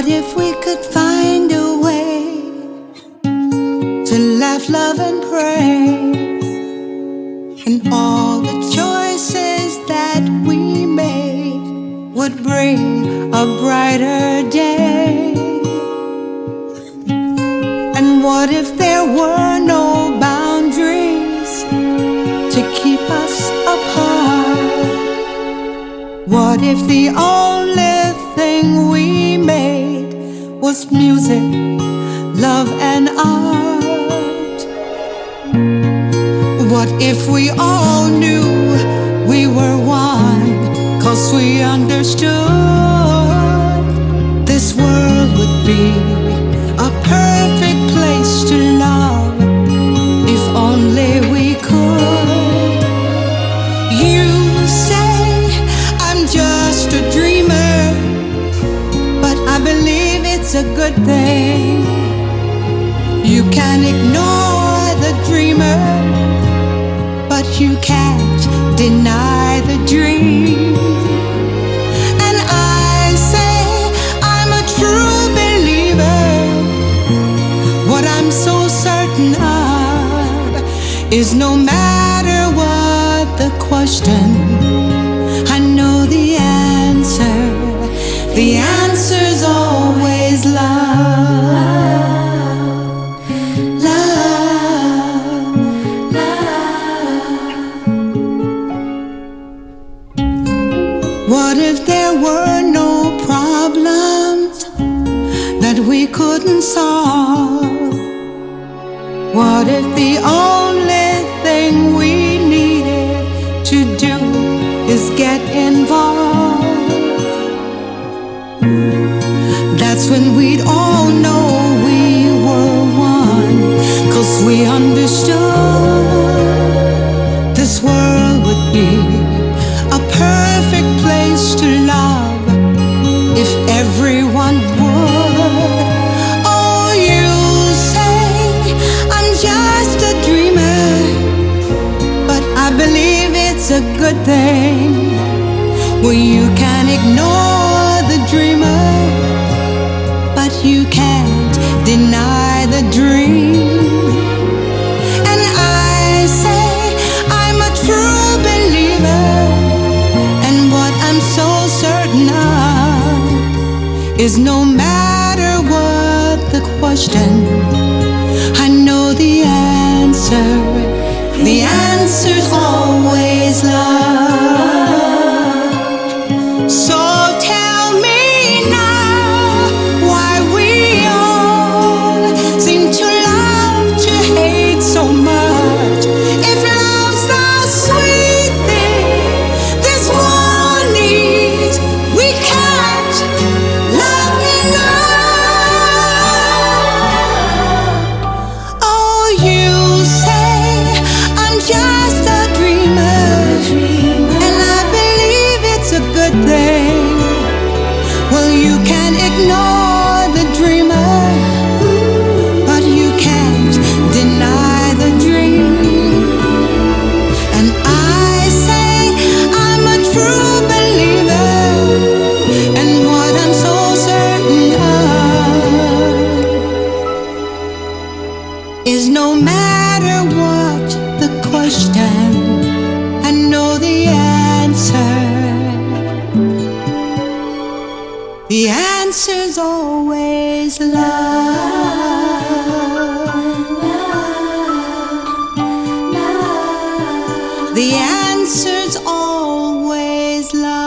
if we could find a way to laugh, love, and pray, and all the choices that we made would bring a brighter day? And what if there were no boundaries to keep us apart? What if the only thing we made was music, love, and art? What if we all knew we were one, 'cause we understood this world would be a perfect place to love if only we could? You say I'm just a dreamer, but I believe it's a good thing. You can ignore the dreamer, but you can't deny the dream. And I say I'm a true believer. What I'm so certain of is no matter what the question, I know the answer. The answer's always love. Love, love. What if there were no problems that we couldn't solve? What if the only thing we needed to do is get involved? That's when we'd all know we were one, 'cause we understood this world would be a perfect place to love if everyone would. Oh, you say I'm just a dreamer, but I believe it's a good thing. Well, you can ignore the dreamer, but you can't deny the dream. And I say I'm a true believer, and what I'm so certain of is no matter what the question, I know the answer. The answer's always love. So tell me now why we all seem to love to hate so much. If love's the sweet thing this world needs, we can't love enough. Oh, you say I'm just a dreamer, and I believe it's a good thing. Well, you can ignore the dreamer, but you can't deny the dream. And I say I'm a true believer, and what I'm so certain of is no matter what the question, I know the answer. The answer's always love. The answer's always love.